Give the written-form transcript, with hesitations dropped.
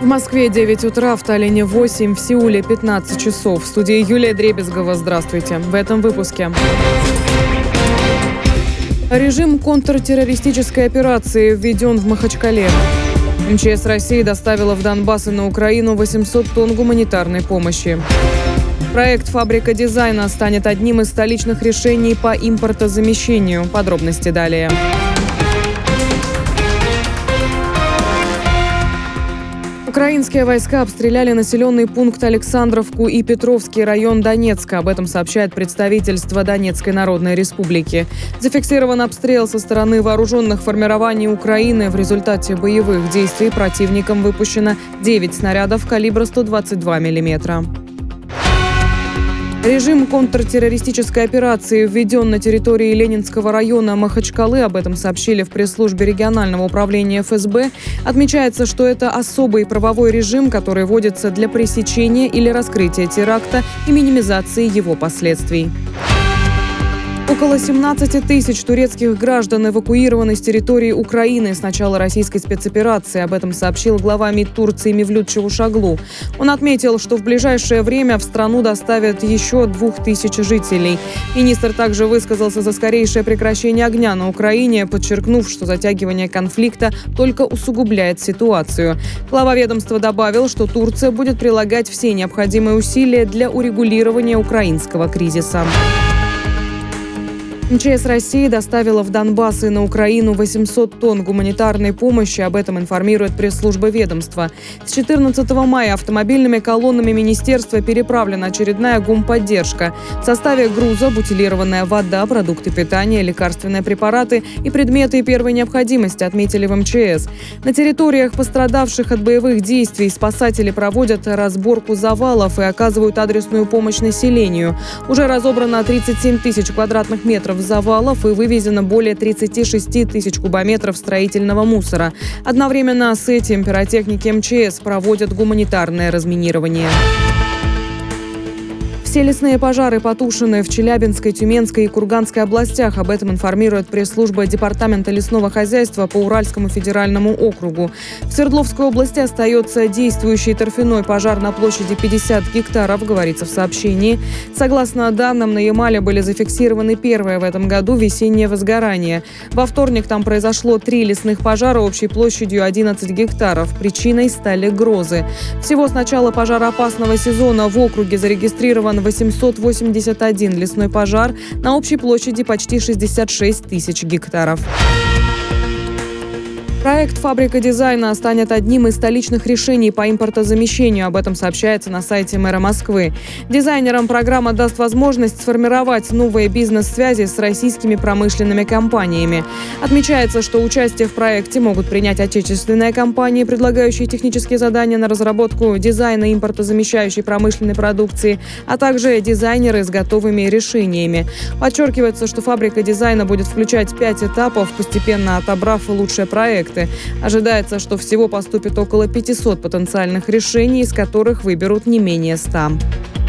В Москве 9 утра, в Таллине 8, в Сеуле 15 часов. В студии Юлия Дребезгова. Здравствуйте. В этом выпуске. Режим контртеррористической операции введен в Махачкале. МЧС России доставила в Донбасс и на Украину 800 тонн гуманитарной помощи. Проект «Фабрика дизайна» станет одним из столичных решений по импортозамещению. Подробности далее. Украинские войска обстреляли населенный пункт Александровку и Петровский район Донецка. Об этом сообщает представительство Донецкой Народной Республики. Зафиксирован обстрел со стороны вооруженных формирований Украины. В результате боевых действий противником выпущено 9 снарядов калибра 122 мм. Режим контртеррористической операции введен на территории Ленинского района Махачкалы. Об этом сообщили в пресс-службе регионального управления ФСБ. Отмечается, что это особый правовой режим, который вводится для пресечения или раскрытия теракта и минимизации его последствий. Около 17 тысяч турецких граждан эвакуированы с территории Украины с начала российской спецоперации. Об этом сообщил глава МИД Турции Мевлют Чавушоглу. Он отметил, что в ближайшее время в страну доставят еще 2000 жителей. Министр также высказался за скорейшее прекращение огня на Украине, подчеркнув, что затягивание конфликта только усугубляет ситуацию. Глава ведомства добавил, что Турция будет прилагать все необходимые усилия для урегулирования украинского кризиса. МЧС России доставила в Донбасс и на Украину 800 тонн гуманитарной помощи. Об этом информирует пресс-служба ведомства. С 14 мая автомобильными колоннами министерства переправлена очередная гумподдержка. В составе груза бутилированная вода, продукты питания, лекарственные препараты и предметы первой необходимости, отметили в МЧС. На территориях, пострадавших от боевых действий, спасатели проводят разборку завалов и оказывают адресную помощь населению. Уже разобрано 37 тысяч квадратных метров завалов и вывезено более 36 тысяч кубометров строительного мусора. Одновременно с этим пиротехники МЧС проводят гуманитарное разминирование. Все лесные пожары потушены в Челябинской, Тюменской и Курганской областях. Об этом информирует пресс-служба Департамента лесного хозяйства по Уральскому федеральному округу. В Свердловской области остается действующий торфяной пожар на площади 50 гектаров, говорится в сообщении. Согласно данным, на Ямале были зафиксированы первые в этом году весенние возгорания. Во вторник там произошло 3 лесных пожара общей площадью 11 гектаров. Причиной стали грозы. Всего с начала пожароопасного сезона в округе зарегистрирован 881 лесной пожар на общей площади почти 66 тысяч гектаров. Проект «Фабрика дизайна» станет одним из столичных решений по импортозамещению. Об этом сообщается на сайте мэра Москвы. Дизайнерам программа даст возможность сформировать новые бизнес-связи с российскими промышленными компаниями. Отмечается, что участие в проекте могут принять отечественные компании, предлагающие технические задания на разработку дизайна импортозамещающей промышленной продукции, а также дизайнеры с готовыми решениями. Подчеркивается, что «Фабрика дизайна» будет включать 5 этапов, постепенно отобрав лучшие проекты. Ожидается, что всего поступит около 500 потенциальных решений, из которых выберут не менее 100.